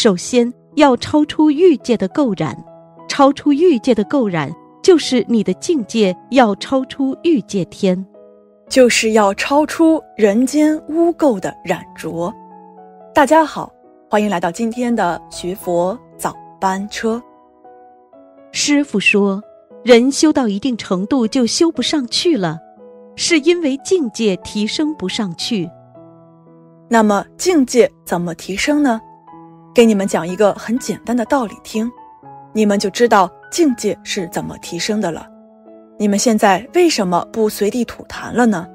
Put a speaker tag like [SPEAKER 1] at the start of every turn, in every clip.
[SPEAKER 1] 首先要超出欲界的垢染，超出欲界的垢染，就是你的境界要超出欲界天，
[SPEAKER 2] 就是要超出人间污垢的染浊。大家好，欢迎来到今天的学佛早班车。
[SPEAKER 1] 师父说，人修到一定程度就修不上去了，是因为境界提升不上去。
[SPEAKER 2] 那么境界怎么提升呢？给你们讲一个很简单的道理听，你们就知道境界是怎么提升的了。你们现在为什么不随地吐痰了呢？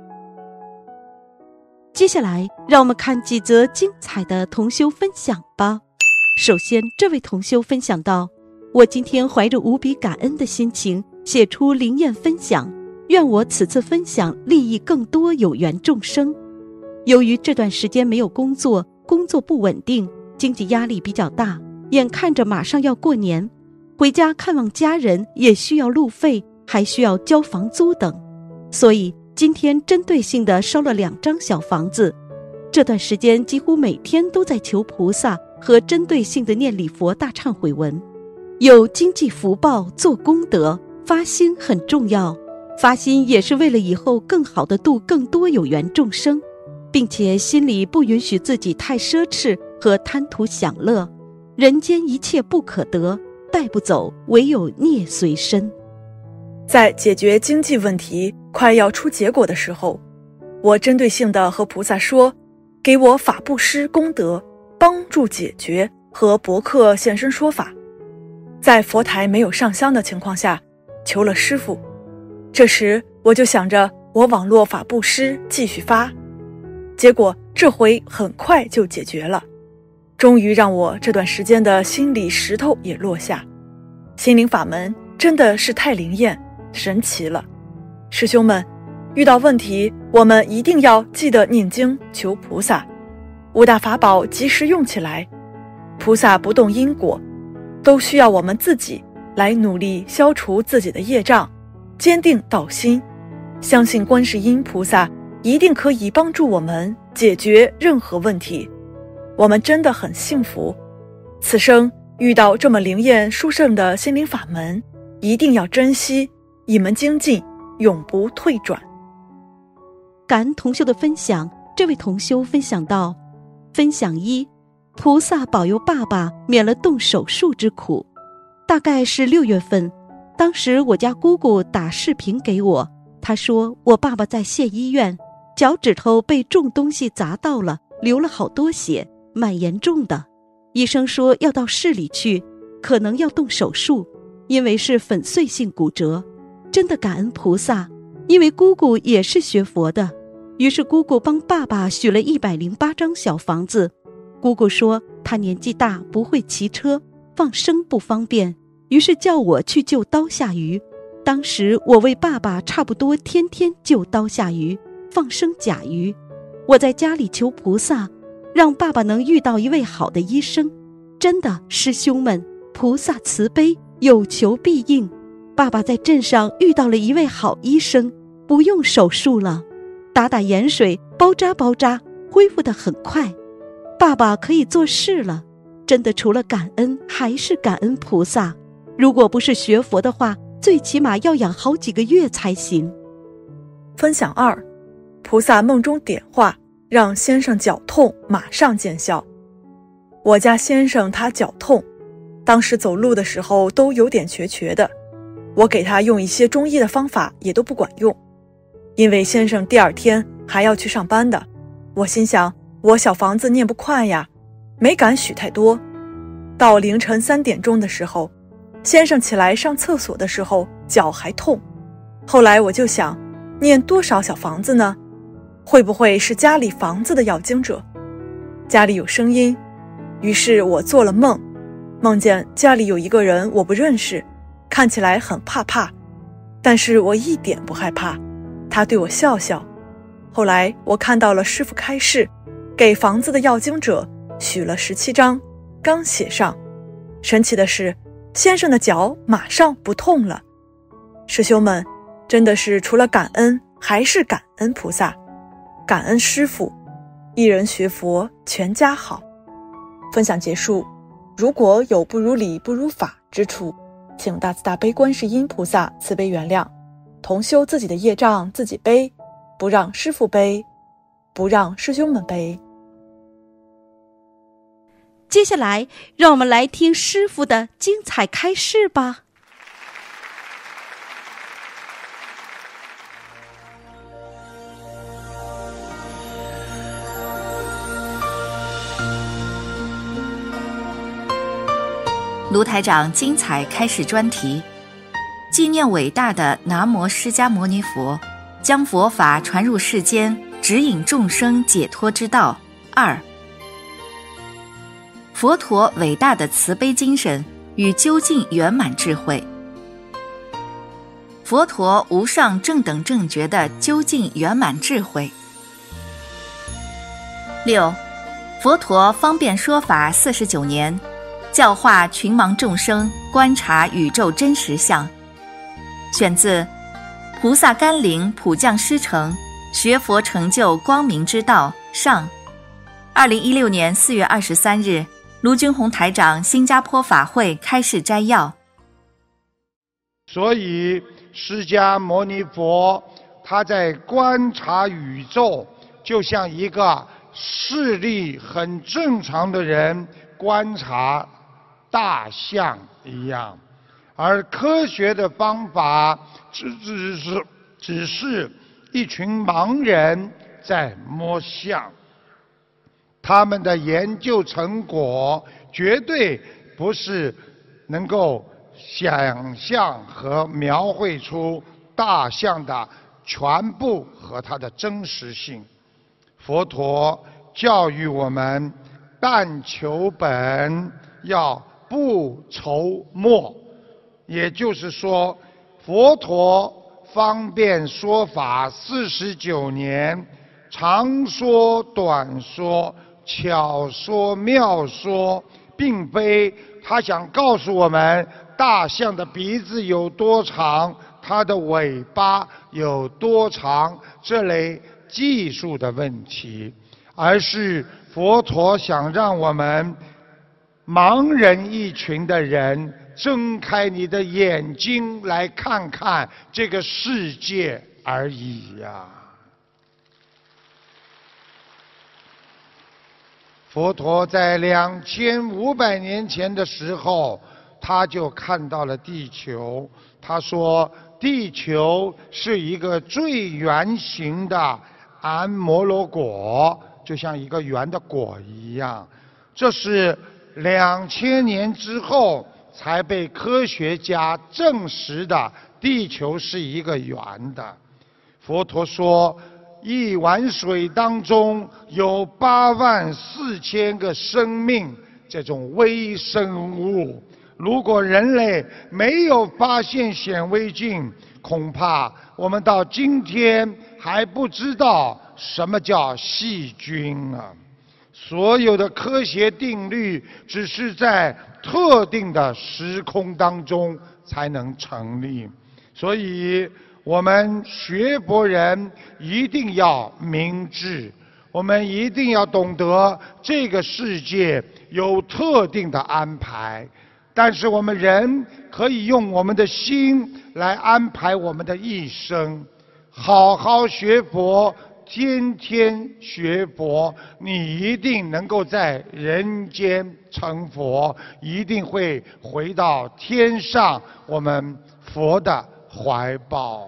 [SPEAKER 1] 接下来让我们看几则精彩的同修分享吧。首先，这位同修分享到，我今天怀着无比感恩的心情写出灵验分享，愿我此次分享利益更多有缘众生。由于这段时间没有工作，工作不稳定，经济压力比较大，眼看着马上要过年，回家看望家人也需要路费，还需要交房租等，所以今天针对性地烧了2张小房子。这段时间几乎每天都在求菩萨和针对性地念礼佛大忏悔文。有经济福报做功德，发心很重要，发心也是为了以后更好地度更多有缘众生，并且心里不允许自己太奢侈和贪图享乐。人间一切不可得，带不走，唯有孽随身。
[SPEAKER 2] 在解决经济问题快要出结果的时候，我针对性地和菩萨说，给我法布施功德，帮助解决，和博客现身说法。在佛台没有上香的情况下，求了师父。这时我就想着我网络法布施继续发，结果这回很快就解决了，终于让我这段时间的心理石头也落下。心灵法门真的是太灵验神奇了。师兄们，遇到问题我们一定要记得念经求菩萨，5大法宝及时用起来。菩萨不动因果，都需要我们自己来努力消除自己的业障，坚定道心，相信观世音菩萨一定可以帮助我们解决任何问题。我们真的很幸福，此生遇到这么灵验殊胜的心灵法门，一定要珍惜，一门精进，永不退转。
[SPEAKER 1] 感恩同修的分享，这位同修分享到，分享1，菩萨保佑爸爸免了动手术之苦。大概是6月份，当时我家姑姑打视频给我，她说我爸爸在县医院，脚趾头被重东西砸到了，流了好多血，蛮严重的。医生说要到市里去，可能要动手术，因为是粉碎性骨折。真的感恩菩萨，因为姑姑也是学佛的，于是姑姑帮爸爸许了108张小房子。姑姑说她年纪大，不会骑车，放生不方便，于是叫我去救刀下鱼。当时我为爸爸差不多天天救刀下鱼，放生甲鱼。我在家里求菩萨，让爸爸能遇到一位好的医生。真的，师兄们，菩萨慈悲，有求必应。爸爸在镇上遇到了一位好医生，不用手术了，打盐水，包扎包扎，恢复得很快。爸爸可以做事了。真的，除了感恩还是感恩菩萨。如果不是学佛的话，最起码要养好几个月才行。
[SPEAKER 2] 分享2，菩萨梦中点化，让先生脚痛马上见效。我家先生他脚痛，当时走路的时候都有点瘸瘸的，我给他用一些中医的方法也都不管用，因为先生第2天还要去上班的。我心想我小房子念不快呀，没敢许太多。到凌晨3点钟的时候，先生起来上厕所的时候脚还痛。后来我就想，念多少小房子呢？会不会是家里房子的要经者？家里有声音，于是我做了梦，梦见家里有一个人我不认识，看起来很怕，但是我一点不害怕，他对我笑笑。后来我看到了师父开示，给房子的要经者许了17张，刚写上。神奇的是，先生的脚马上不痛了。师兄们，真的是除了感恩还是感恩菩萨，感恩师父，一人学佛全家好。分享结束， 如果有不如理不如法之处，请大慈大悲观世音菩萨慈悲原谅，同修自己的业障自己背，不让师父背，不让师兄们背。
[SPEAKER 1] 接下来让我们来听师父的精彩开示吧。
[SPEAKER 3] 卢台长精彩开示专题，纪念伟大的南无释迦牟尼佛，将佛法传入世间，指引众生解脱之道。2，佛陀伟大的慈悲精神与究竟圆满智慧。佛陀无上正等正觉的究竟圆满智慧。6，佛陀方便说法49年，教化群盲众生观察宇宙真实相。选自《菩萨甘霖普降师承学佛成就光明之道上》，2016年4月23日，卢军宏台长新加坡法会开示摘要。
[SPEAKER 4] 所以释迦牟尼佛他在观察宇宙，就像一个视力很正常的人观察大象一样，而科学的方法只是一群盲人在摸象，他们的研究成果绝对不是能够想象和描绘出大象的全部和它的真实性。佛陀教育我们，但求本，要不筹末，也就是说，佛陀方便说法49年，长说短说，巧说妙说，并非他想告诉我们大象的鼻子有多长，它的尾巴有多长这类技术的问题，而是佛陀想让我们盲人一群的人睁开你的眼睛来看看这个世界而已呀。佛陀在2500年前的时候，他就看到了地球，他说地球是一个最圆形的安摩罗果，就像一个圆的果一样。这是2000年之后才被科学家证实的，地球是一个圆的。佛陀说，一碗水当中有84000个生命，这种微生物。如果人类没有发现显微镜，恐怕我们到今天还不知道什么叫细菌啊。所有的科学定律只是在特定的时空当中才能成立，所以我们学佛人一定要明智，我们一定要懂得这个世界有特定的安排，但是我们人可以用我们的心来安排我们的一生，好好学佛，天天学佛，你一定能够在人间成佛，一定会回到天上我们佛的怀抱。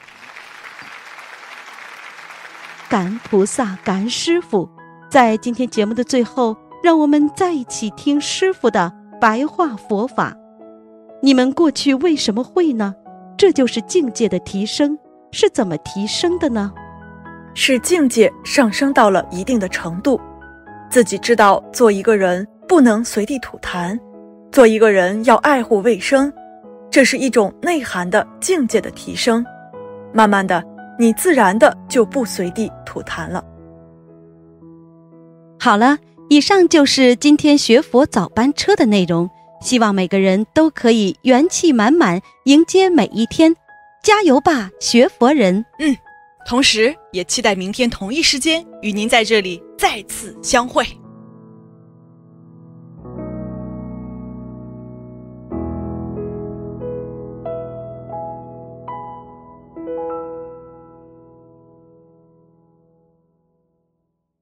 [SPEAKER 1] 感恩菩萨，感恩师父。在今天节目的最后，让我们再一起听师父的白话佛法。你们过去为什么会呢？这就是境界的提升。是怎么提升的呢？
[SPEAKER 2] 是境界上升到了一定的程度，自己知道做一个人不能随地吐痰，做一个人要爱护卫生，这是一种内涵的境界的提升。慢慢的，你自然的就不随地吐痰了。
[SPEAKER 1] 好了，以上就是今天学佛早班车的内容，希望每个人都可以元气满满迎接每一天，加油吧，学佛人！
[SPEAKER 2] 同时也期待明天同一时间与您在这里再次相会。